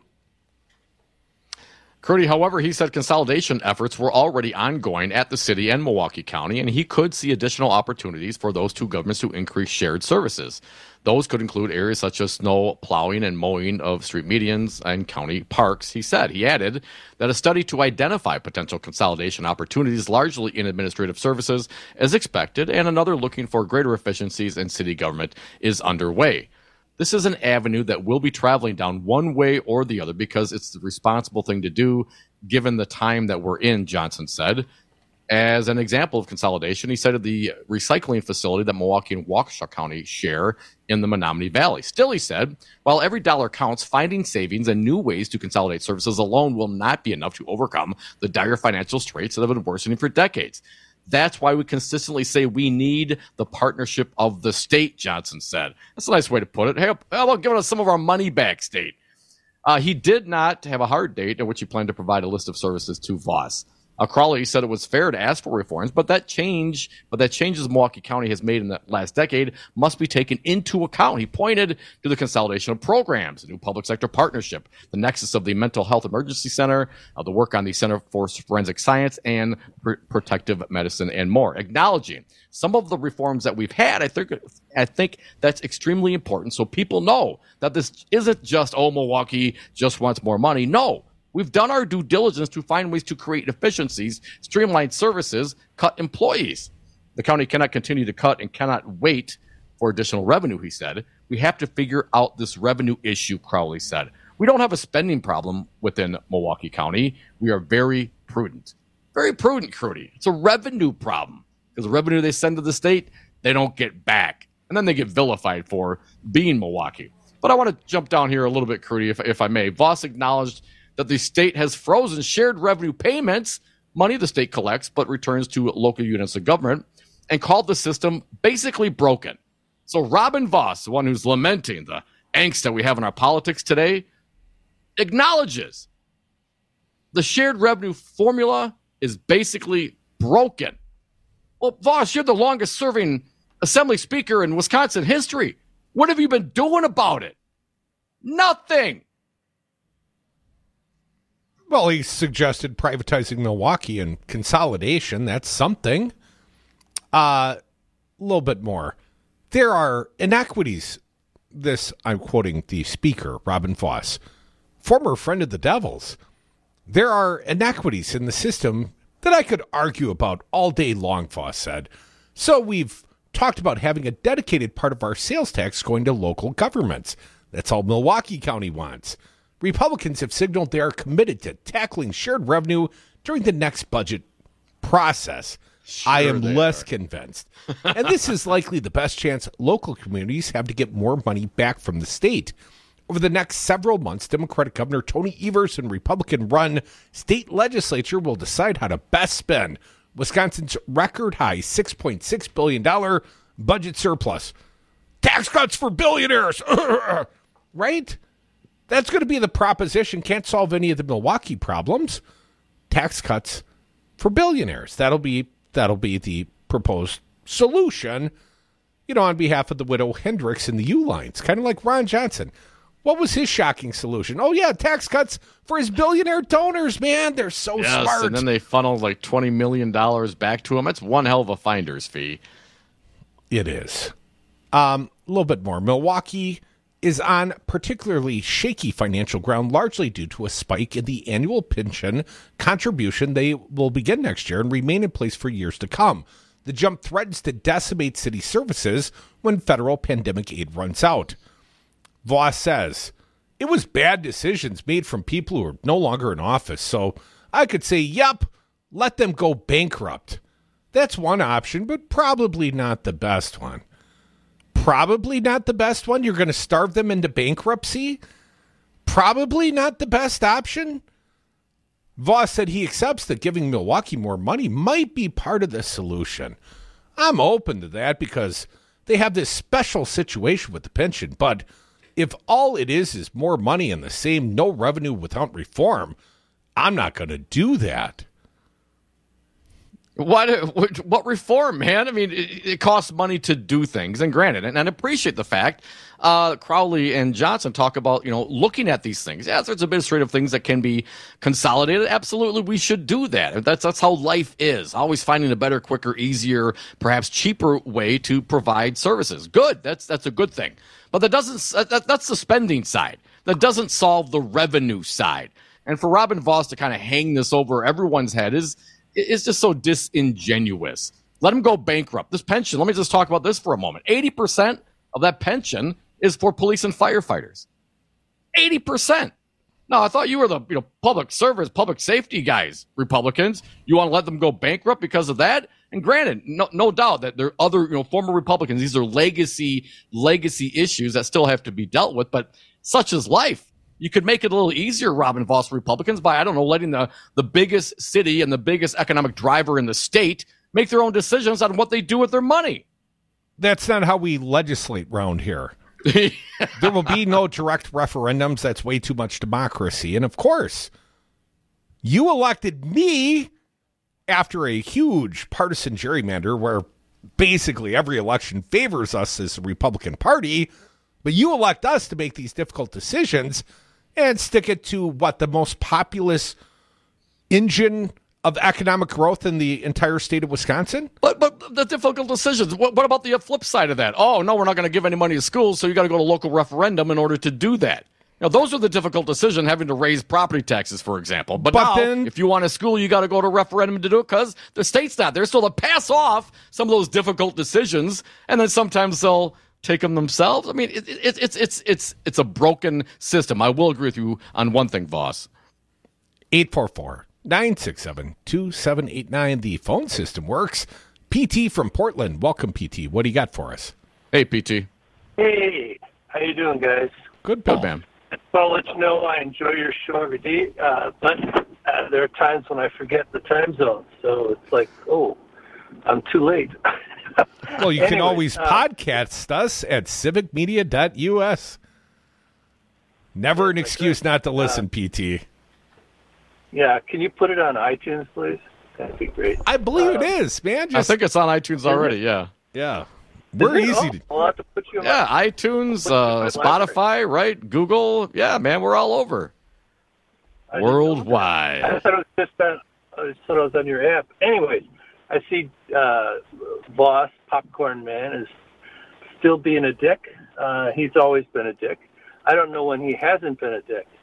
Curdy, however, he said consolidation efforts were already ongoing at the city and Milwaukee County, and he could see additional opportunities for those two governments to increase shared services. Those could include areas such as snow plowing and mowing of street medians and county parks, he said. He added that a study to identify potential consolidation opportunities largely in administrative services is expected, and another looking for greater efficiencies in city government is underway. This is an avenue that we'll be traveling down one way or the other because it's the responsible thing to do given the time that we're in, Johnson said. As an example of consolidation, he cited the recycling facility that Milwaukee and Waukesha County share in the Menominee Valley. Still, he said, while every dollar counts, finding savings and new ways to consolidate services alone will not be enough to overcome the dire financial straits that have been worsening for decades. That's why we consistently say we need the partnership of the state, Johnson said. That's a nice way to put it. Hey, how about giving us some of our money back, state? He did not have a hard date at which he planned to provide a list of services to Voss. Crowley said it was fair to ask for reforms, but that changes Milwaukee County has made in the last decade must be taken into account. He pointed to the consolidation of programs, a new public sector partnership, the nexus of the Mental Health Emergency Center, the work on the Center for Forensic Science and Protective Medicine, and more. Acknowledging some of the reforms that we've had, I think that's extremely important, so people know that this isn't just, Milwaukee just wants more money. No. We've done our due diligence to find ways to create efficiencies, streamline services, cut employees. The county cannot continue to cut and cannot wait for additional revenue, he said. We have to figure out this revenue issue, Crowley said. We don't have a spending problem within Milwaukee County. We are very prudent. Very prudent, Crudy. It's a revenue problem because the revenue they send to the state, they don't get back. And then they get vilified for being Milwaukee. But I want to jump down here a little bit, Crudy, if I may. Voss acknowledged that the state has frozen shared revenue payments, money the state collects but returns to local units of government, and called the system basically broken. So Robin Voss, the one who's lamenting the angst that we have in our politics today, acknowledges the shared revenue formula is basically broken. Well, Voss, you're the longest serving assembly speaker in Wisconsin history. What have you been doing about it? Nothing. Well, he suggested privatizing Milwaukee and consolidation. That's something. A little bit more. There are inequities. This, I'm quoting the speaker, Robin Voss, former friend of the Devils. There are inequities in the system that I could argue about all day long, Voss said. So we've talked about having a dedicated part of our sales tax going to local governments. That's all Milwaukee County wants. Republicans have signaled they are committed to tackling shared revenue during the next budget process. Sure, I am less convinced. And this is likely the best chance local communities have to get more money back from the state. Over the next several months, Democratic Governor Tony Evers and Republican-run state legislature will decide how to best spend Wisconsin's record-high $6.6 billion budget surplus. Tax cuts for billionaires! Right? That's going to be the proposition. Can't solve any of the Milwaukee problems. Tax cuts for billionaires. That'll be the proposed solution, on behalf of the widow Hendricks and the U-Lines, kind of like Ron Johnson. What was his shocking solution? Oh, yeah, tax cuts for his billionaire donors, man. They're so smart. And then they funneled like $20 million back to him. That's one hell of a finder's fee. It is. A little bit more. Milwaukee is on particularly shaky financial ground, largely due to a spike in the annual pension contribution. They will begin next year and remain in place for years to come. The jump threatens to decimate city services when federal pandemic aid runs out. Voss says, it was bad decisions made from people who are no longer in office, so I could say, yep, let them go bankrupt. That's one option, but probably not the best one. Probably not the best one. You're going to starve them into bankruptcy? Probably not the best option. Voss said he accepts that giving Milwaukee more money might be part of the solution. I'm open to that because they have this special situation with the pension, but if all it is more money and the same no revenue without reform, I'm not going to do that. What reform, man? I mean, it costs money to do things, and granted, and I appreciate the fact Crowley and Johnson talk about, looking at these things. Yes, there's administrative things that can be consolidated. Absolutely, we should do that. That's how life is. Always finding a better, quicker, easier, perhaps cheaper way to provide services. Good. That's a good thing. But that's the spending side. That doesn't solve the revenue side. And for Robin Voss to kind of hang this over everyone's head is just so disingenuous. Let him go bankrupt. This pension, let me just talk about this for a moment. 80% of that pension is for police and firefighters. 80%. No, I thought you were the public service, public safety guys, Republicans. You want to let them go bankrupt because of that? And granted, no doubt that there are other former Republicans. These are legacy issues that still have to be dealt with, but such is life. You could make it a little easier, Robin Voss, Republicans, by, I don't know, letting the biggest city and the biggest economic driver in the state make their own decisions on what they do with their money. That's not how we legislate around here. There will be no direct referendums. That's way too much democracy. And of course, you elected me after a huge partisan gerrymander where basically every election favors us as the Republican Party, but you elect us to make these difficult decisions and stick it to what the most populous engine of economic growth in the entire state of Wisconsin? But the difficult decisions, what about the flip side of that? Oh, no, we're not going to give any money to schools, so you got to go to local referendum in order to do that. Now, those are the difficult decisions, having to raise property taxes, for example. But now, then, if you want a school, you got to go to referendum to do it because the state's not there. So they'll pass off some of those difficult decisions, and then sometimes they'll take them themselves. I mean, it's a broken system. I will agree with you on one thing, Voss. 844-967-2789. The phone system works. PT from Portland. Welcome, PT. What do you got for us? Hey, PT. Hey, how you doing, guys? Good, man. Well, I'll let you know I enjoy your show every day, but there are times when I forget the time zone. So it's like, oh, I'm too late. Well, you can always podcast us at civicmedia.us. Never an excuse not to listen, PT. Yeah, can you put it on iTunes, please? That'd be great. I believe it is, man. I think it's on iTunes already, yeah. Yeah. We're easy to... I'll have to put you on iTunes, Spotify, right? Google. Yeah, man, we're all over. Worldwide. I thought it was on your app. Anyways, I see Boss, Popcorn Man, is still being a dick. He's always been a dick. I don't know when he hasn't been a dick.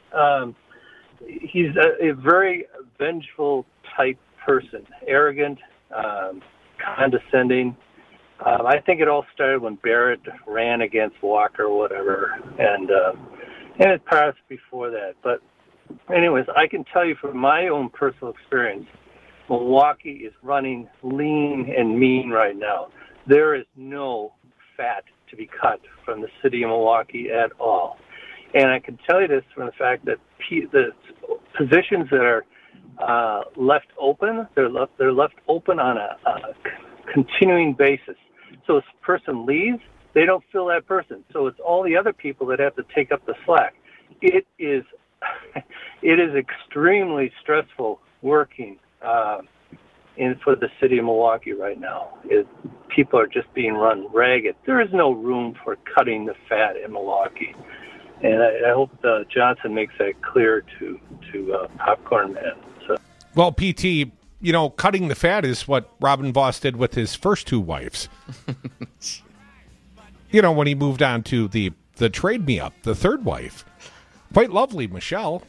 He's a very vengeful type person, arrogant, condescending. I think it all started when Barrett ran against Walker or whatever, and it passed before that. But anyways, I can tell you from my own personal experience, Milwaukee is running lean and mean right now. There is no fat to be cut from the city of Milwaukee at all. And I can tell you this from the fact that the positions that are left open, they're left open on a continuing basis. So if a person leaves, they don't fill that person. So it's all the other people that have to take up the slack. It is extremely stressful working for the city of Milwaukee right now. People are just being run ragged. There is no room for cutting the fat in Milwaukee. And I hope Johnson makes that clear to Popcorn Man. So. Well, PT, cutting the fat is what Robin Voss did with his first two wives. When he moved on to the Trade Me Up, the third wife. Quite lovely, Michelle.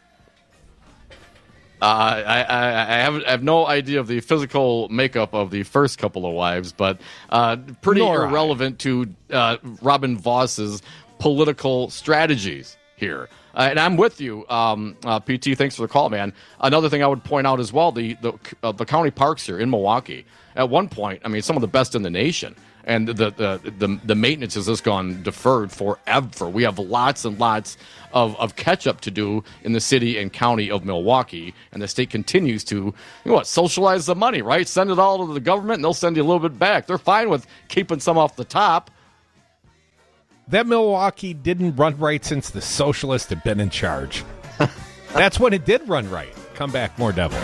I have no idea of the physical makeup of the first couple of wives, but pretty irrelevant to Robin Voss's political strategies here. And I'm with you, PT. Thanks for the call, man. Another thing I would point out as well, the county parks here in Milwaukee. At one point, I mean, some of the best in the nation, and the maintenance has just gone deferred forever. We have lots and lots of catch up to do in the city and county of Milwaukee, and the state continues to socialize the money, right? Send it all to the government, and they'll send you a little bit back. They're fine with keeping some off the top. That Milwaukee didn't run right since the socialists have been in charge. That's when it did run right. Come back, more Devils.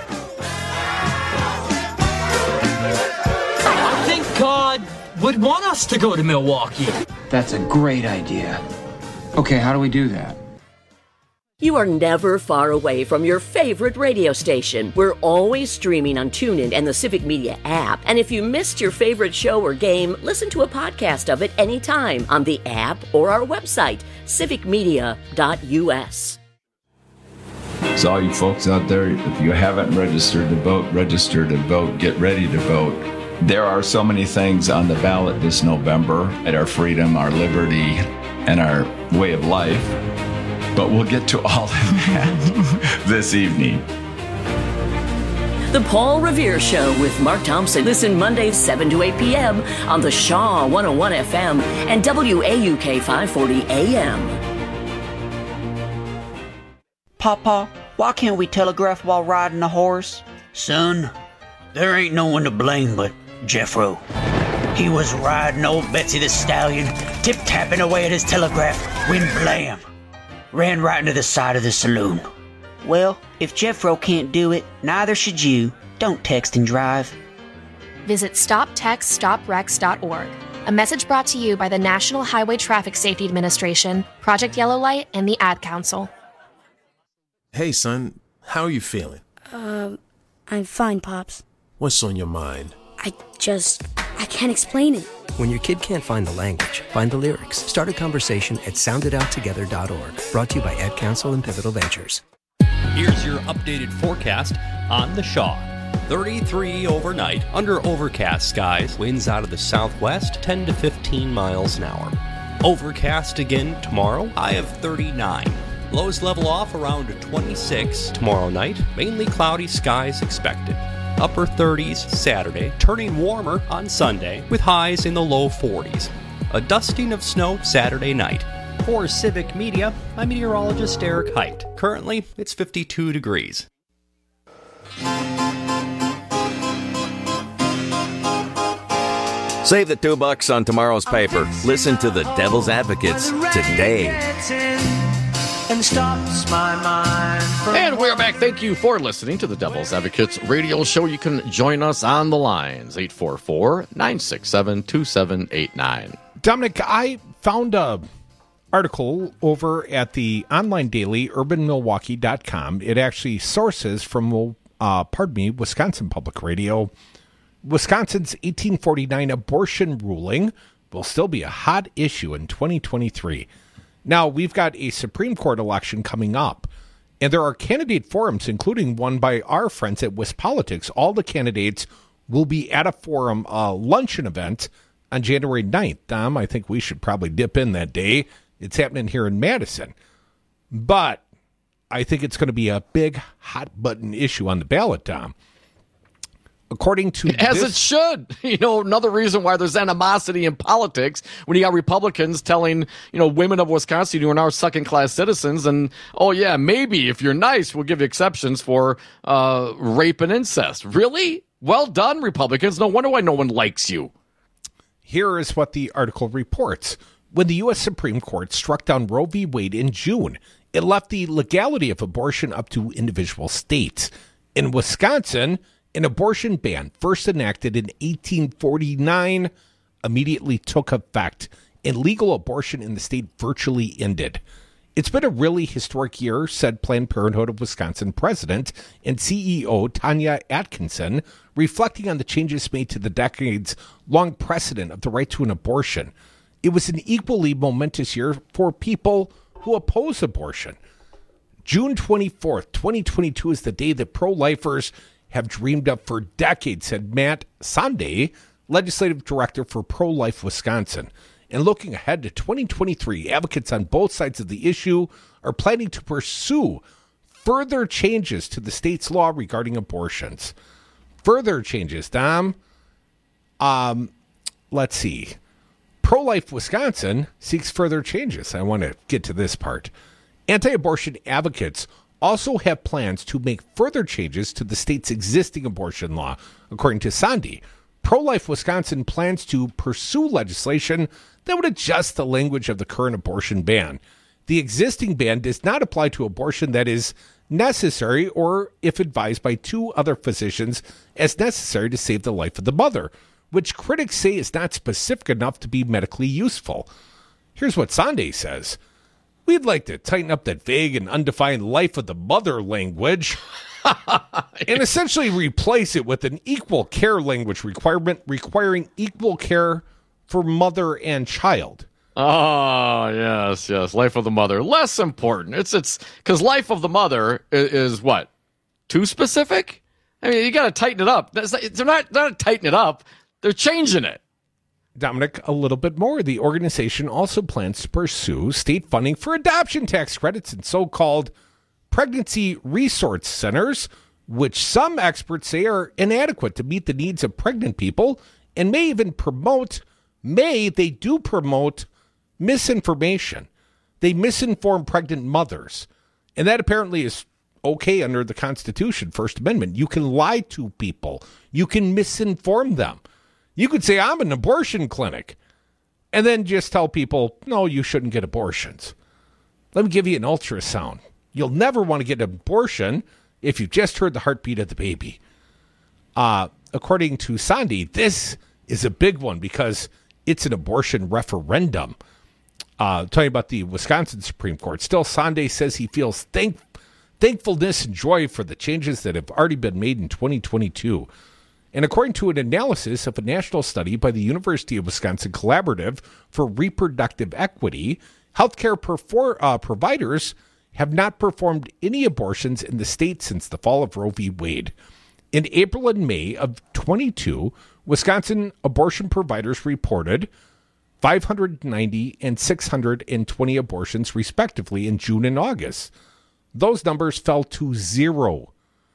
I think God would want us to go to Milwaukee. That's a great idea. Okay, how do we do that? You are never far away from your favorite radio station. We're always streaming on TuneIn and the Civic Media app. And if you missed your favorite show or game, listen to a podcast of it anytime on the app or our website, civicmedia.us. So all you folks out there, if you haven't registered to vote, register to vote, get ready to vote. There are so many things on the ballot this November at our freedom, our liberty, and our way of life. But we'll get to all of that this evening. The Paul Revere Show with Mark Thompson. Listen Mondays 7 to 8 p.m. on the Shaw 101 FM and WAUK 540 AM. Papa, why can't we telegraph while riding a horse? Son, there ain't no one to blame but Jeffro. He was riding old Betsy the Stallion, tip-tapping away at his telegraph, when blam! Ran right into the side of the saloon. Well, if Jeffro can't do it, neither should you. Don't text and drive. Visit StopTextStopWrecks.org. A message brought to you by the National Highway Traffic Safety Administration, Project Yellow Light, and the Ad Council. Hey, son, how are you feeling? I'm fine, Pops. What's on your mind? I can't explain it. When your kid can't find the language, find the lyrics. Start a conversation at sounditouttogether.org. Brought to you by Ad Council and Pivotal Ventures. Here's your updated forecast on the Shaw. 33 overnight, under overcast skies, winds out of the southwest, 10 to 15 miles an hour. Overcast again tomorrow, high of 39. Lows level off around 26 tomorrow night, mainly cloudy skies expected. Upper 30s Saturday, turning warmer on Sunday, with highs in the low 40s. A dusting of snow Saturday night. For Civic Media, I'm meteorologist Eric Height. Currently, it's 52 degrees. Save the $2 on tomorrow's paper. Listen to the Devil's Advocates today. And we're back. Thank you for listening to the Devil's Advocates radio show. You can join us on the lines, 844-967-2789. Dominic, I found a article over at the online daily urbanmilwaukee.com. It actually sources from, Wisconsin Public Radio. Wisconsin's 1849 abortion ruling will still be a hot issue in 2023. Now, we've got a Supreme Court election coming up, and there are candidate forums, including one by our friends at WisPolitics. All the candidates will be at a forum luncheon event on January 9th. Dom, I think we should probably dip in that day. It's happening here in Madison. But I think it's going to be a big, hot-button issue on the ballot, Dom. According to it should. Another reason why there's animosity in politics when you got Republicans telling, women of Wisconsin who are now second-class citizens, and, oh, yeah, maybe if you're nice, we'll give you exceptions for rape and incest. Really? Well done, Republicans. No wonder why no one likes you. Here is what the article reports. When the U.S. Supreme Court struck down Roe v. Wade in June, it left the legality of abortion up to individual states. In Wisconsin, an abortion ban, first enacted in 1849, immediately took effect, and legal abortion in the state virtually ended. It's been a really historic year, said Planned Parenthood of Wisconsin president and CEO Tanya Atkinson, reflecting on the changes made to the decades-long precedent of the right to an abortion. It was an equally momentous year for people who oppose abortion. June 24th, 2022 is the day that pro-lifers have dreamed of for decades, said Matt Sonday, legislative director for Pro-Life Wisconsin. And looking ahead to 2023, advocates on both sides of the issue are planning to pursue further changes to the state's law regarding abortions. Further changes, Dom. Let's see. Pro-Life Wisconsin seeks further changes. I want to get to this part. Anti-abortion advocates also have plans to make further changes to the state's existing abortion law. According to Sandy, Pro-Life Wisconsin plans to pursue legislation that would adjust the language of the current abortion ban. The existing ban does not apply to abortion that is necessary or if advised by two other physicians as necessary to save the life of the mother, which critics say is not specific enough to be medically useful. Here's what Sandy says. We'd like to tighten up that vague and undefined life of the mother language and essentially replace it with an equal care language requirement requiring equal care for mother and child. Oh, yes. Life of the mother. Less important. It's because life of the mother is what? Too specific? I mean, you got to tighten it up. They're not tightening it up. They're changing it. Dominic, a little bit more. The organization also plans to pursue state funding for adoption tax credits and so-called pregnancy resource centers, which some experts say are inadequate to meet the needs of pregnant people and may promote misinformation. They misinform pregnant mothers. And that apparently is okay under the Constitution, First Amendment. You can lie to people. You can misinform them. You could say, I'm an abortion clinic, and then just tell people, no, you shouldn't get abortions. Let me give you an ultrasound. You'll never want to get an abortion if you just heard the heartbeat of the baby. According to Sandy, this is a big one because it's an abortion referendum. Talking about the Wisconsin Supreme Court. Still, Sandy says he feels thankfulness and joy for the changes that have already been made in 2022. And according to an analysis of a national study by the University of Wisconsin Collaborative for Reproductive Equity, healthcare providers have not performed any abortions in the state since the fall of Roe v. Wade. In April and May of 22, Wisconsin abortion providers reported 590 and 620 abortions, respectively, in June and August. Those numbers fell to 0.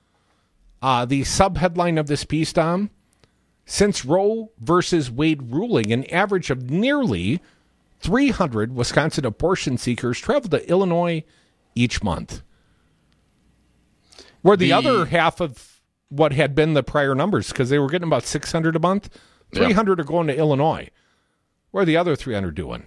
The subheadline of this piece, Dom, since Roe versus Wade ruling, an average of nearly 300 Wisconsin abortion seekers travel to Illinois each month. Where the other half of what had been the prior numbers, because they were getting about 600 a month, 300 are going to Illinois. What are the other 300 doing?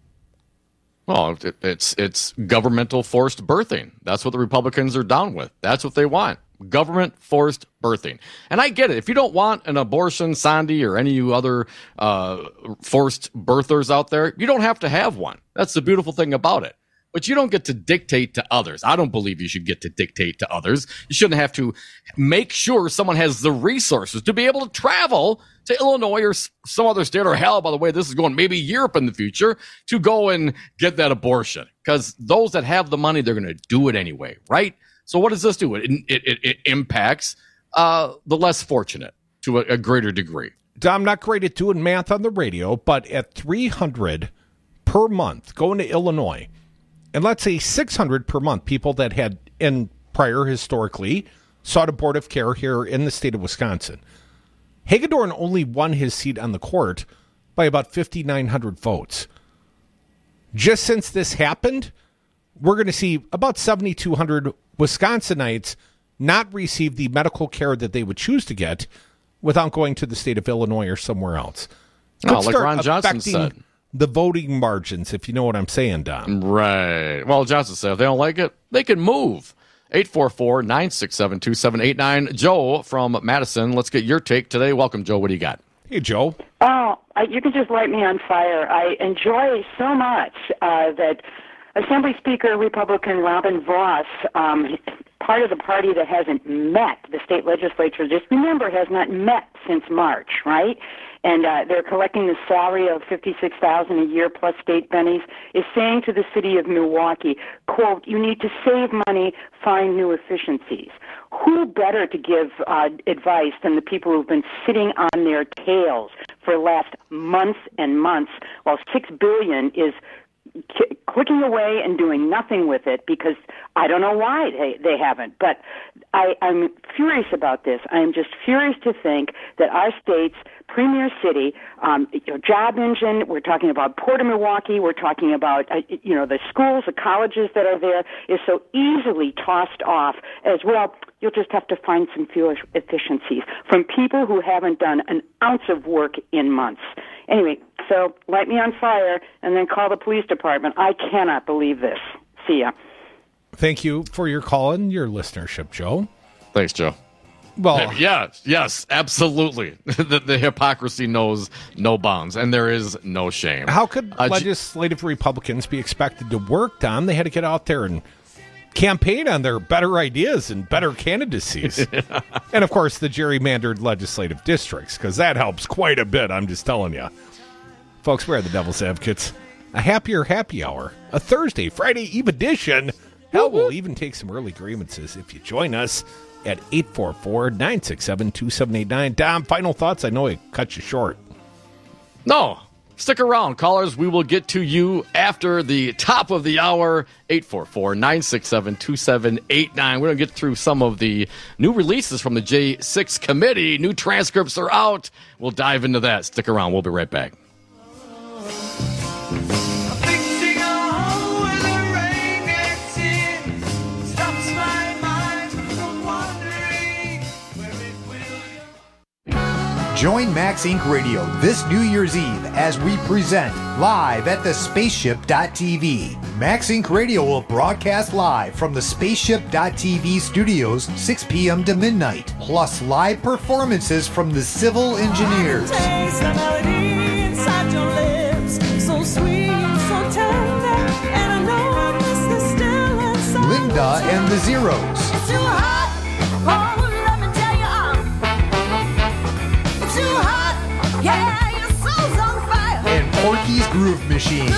Well, it's governmental forced birthing. That's what the Republicans are down with. That's what they want. Government forced birthing. And I get it. If you don't want an abortion, Sandy, or any of you other forced birthers out there, you don't have to have one. That's the beautiful thing about it. But you don't get to dictate to others. I don't believe you should get to dictate to others. You shouldn't have to make sure someone has the resources to be able to travel to Illinois or some other state, or hell, by the way, this is going maybe Europe in the future, to go and get that abortion. Because those that have the money, they're going to do it anyway, right? So what does this do? It impacts the less fortunate to a greater degree. I'm not great at doing math on the radio, but at 300 per month going to Illinois, and let's say 600 per month, people that had in prior historically sought abortive care here in the state of Wisconsin. Hagedorn only won his seat on the court by about 5,900 votes. Just since this happened, we're going to see about 7,200 Wisconsinites not receive the medical care that they would choose to get without going to the state of Illinois or somewhere else. Oh, like Ron Johnson said. The voting margins, if you know what I'm saying, Don. Right. Well, Johnson said if they don't like it, they can move. 844-967-2789. Joe from Madison, let's get your take today. Welcome, Joe. What do you got? Hey, Joe. Oh, you can just light me on fire. I enjoy so much that Assembly Speaker Republican Robin Vos, part of the party that hasn't met, the state legislature, just remember, has not met since March, right? And they're collecting the salary of $56,000 a year plus state bennies, is saying to the city of Milwaukee, quote, you need to save money, find new efficiencies. Who better to give advice than the people who've been sitting on their tails for the last months and months while $6 billion is clicking away and doing nothing with it, because I don't know why they haven't. But I'm furious about this. I am just furious to think that our state's premier city, job engine, we're talking about Port of Milwaukee, we're talking about, the schools, the colleges that are there, is so easily tossed off as, well, you'll just have to find some fewer efficiencies from people who haven't done an ounce of work in months. Anyway, so light me on fire and then call the police department. I cannot believe this. See ya. Thank you for your call and your listenership, Joe. Thanks, Joe. Well, yes, absolutely. The hypocrisy knows no bounds, and there is no shame. How could legislative Republicans be expected to work, Don? They had to get out there and campaign on their better ideas and better candidacies. And, of course, the gerrymandered legislative districts, because that helps quite a bit, I'm just telling you. Folks, we're the Devil's Advocates. A happier happy hour. A Thursday, Friday Eve edition. Hell, we'll even take some early grievances if you join us at 844-967-2789. Dom, final thoughts? I know I cut you short. No. Stick around, callers. We will get to you after the top of the hour, 844-967-2789. We're going to get through some of the new releases from the J6 committee. New transcripts are out. We'll dive into that. Stick around. We'll be right back. Join Max Inc. Radio this New Year's Eve as we present live at the Spaceship.tv. Max Inc. Radio will broadcast live from the Spaceship.tv studios 6 p.m. to midnight, plus live performances from the Civil Engineers. Linda and the Zeros. And Porky's Groove Machine.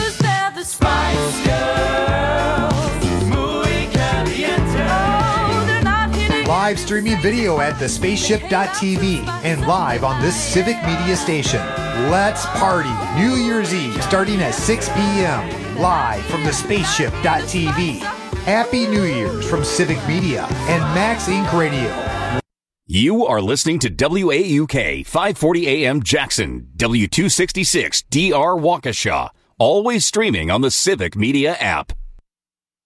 Live streaming video at the Spaceship.tv and live on this Civic Media station. Let's party New Year's Eve starting at 6 p.m. live from the Spaceship.tv. Happy New Year's from Civic Media and Max Inc. Radio. You are listening to WAUK 540 AM Jackson, W266 DR Waukesha, always streaming on the Civic Media app.